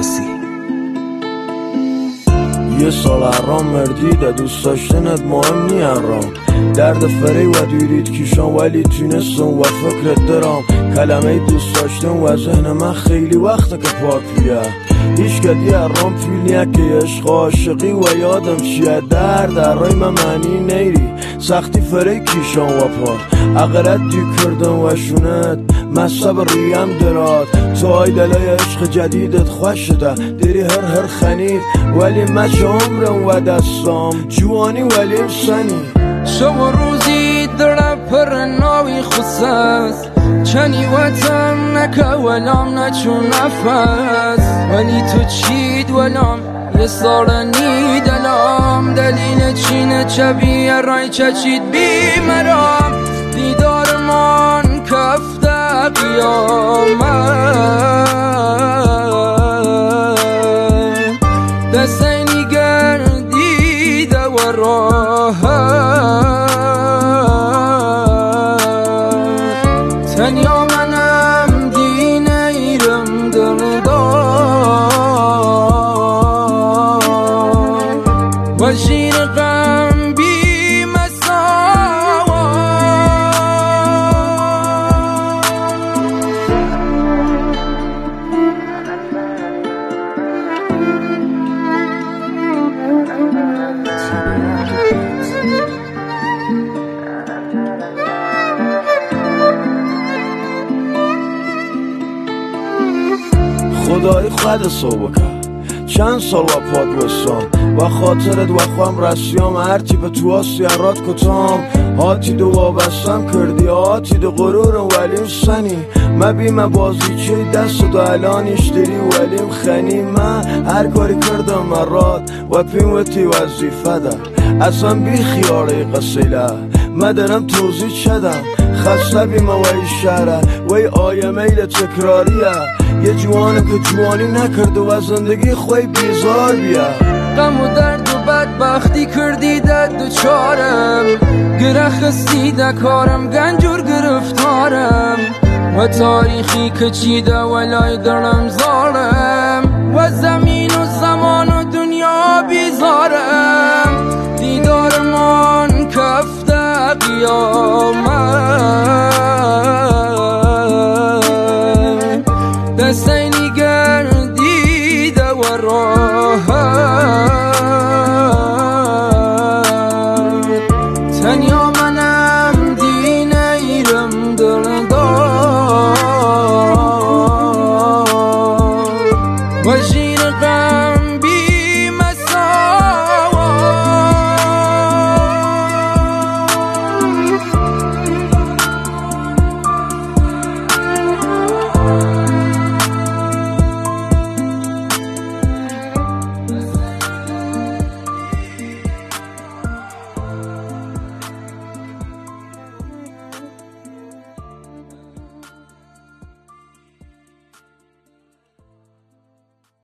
عباسی. یه سال حرام مردیده دوست داشتنت مهم نی حرام درد فری و دیرید کیشان ولی تونستم و فکرت درام کلمه دوست داشتن و ذهن من خیلی وقته که پاک بیه هیچ کدی حرام فیلیه که عشق عاشقی و یادم چیه در رای من معنی نیری سختی فری کیشان و پاک اقرد دی کردن و شونت مصب ریم دراد تو های دلای عشق جدیدت خوش شده دیری هر خنی ولی مچ عمرم و دستام جوانی ولی سنی شب و روزی در پر ناوی خصاص چنی وطن نکه ولام نچون نفس ولی تو چید ولام یه سارنی دلام دلیل چینه چبی رای چچید بی مرام دیدار من کفته قیامت دستینی گردیده و راحت تنیا منم دینیرم دلدار و شیر غم بی مساوات خدای خود صبح کرد چند سال و پاک بستم و خاطرت و خوام رسیام هرچی به تو آسیارات کتام هاتی دو وابستم کردی هاتی دو غرورم ولیم سنی ما بیم بازی چه دست دو الانیش داری ولیم خنی من هر کاری کردم مرات و پیموتی وظیفه ده اصلا بی خیاره قصیله ما دارم توضیح شدم خسته بیم وی شهره وی آیه میل تکراریه یه جوانه که جوانی نکرده و زندگی خوی بیزار بیا غم و درد و بدبختی کردی دد و چارم گره خستی ده کارم گنجور گرفتارم و تاریخی که چیده ولای درم زارم و زمین و زمان و دنیا بیزارم دیدار من کفته قیامت دستینی گردیده و راه